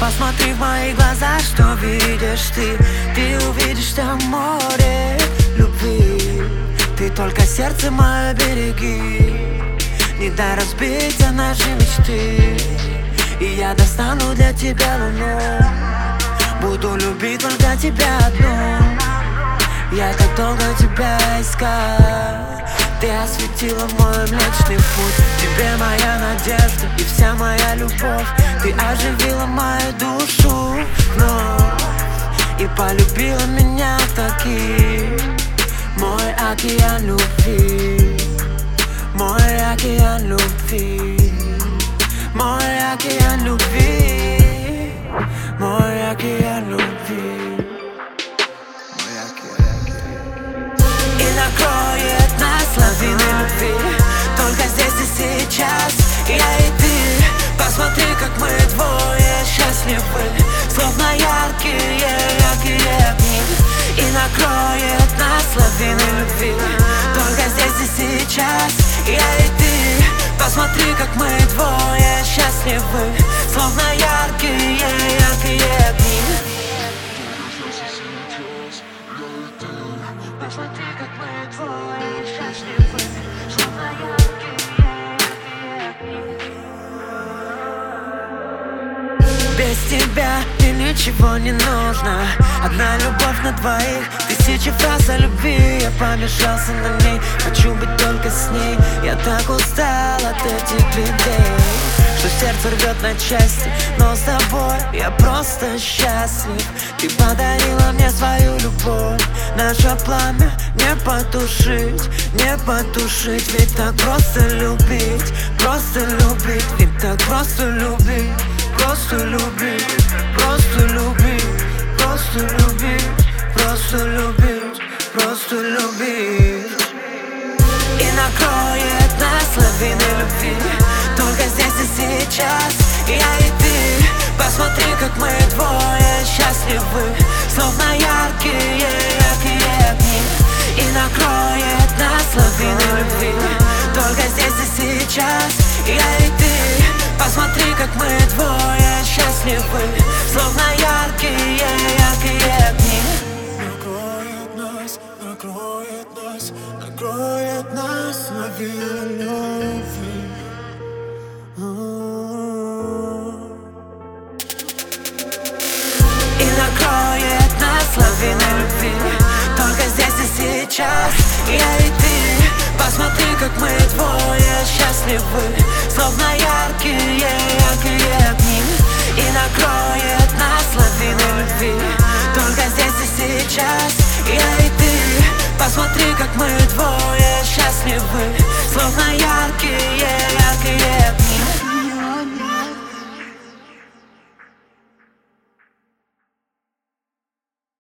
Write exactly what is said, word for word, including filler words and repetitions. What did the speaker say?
Посмотри в мои глаза, что видишь ты. Ты увидишь там море любви. Ты только сердце мое береги. Не дай разбиться наши мечты. И я достану для тебя луну. Буду любить только тебя одну. Я так долго тебя искал. Ты осветила мой млечный путь. Тебе моя надежда и вся моя любовь. Ты оживила мою душу вновь и полюбила меня таким. Мой океан любви, мой океан любви, мой океан любви, мой океан любви. И накроет нас лавиной любви. Только здесь и сейчас, я и ты. Посмотри, как мы двое счастливы, словно яркие, яркие огни. И накроет нас лавиной любви. Только здесь и сейчас, я и ты. Посмотри, как мы двое счастливы, словно яркие, яркие огни. Посмотри, как мы двое счастливы, словно яркие, яркие огни. Без тебя мне ничего не нужно. Одна любовь на двоих, тысячи фраз о любви. Я помешался на ней, хочу быть только с ней. Я так устал от этих людей, что сердце рвет на части. Но с тобой я просто счастлив. Ты подарила мне свою любовь. Наше пламя не потушить, не потушить. Ведь так просто любить, просто любить. Ведь так просто любить, просто любить, просто любить, просто любить, просто любить, просто любить. И накроет нас лавиной любви. Только здесь и сейчас, я и ты. Посмотри, как мы двое счастливы, словно яркие, яркие огни. И накроет нас лавиной любви. Только здесь и сейчас, я и ты. Посмотри, как мы двое счастливы, словно яркие, яркие огни. Накроет нас, накроет нас, накроет нас лавиной любви. И накроет нас лавиной любви. Только здесь и сейчас, я и ты. Посмотри, как мы двое счастливы,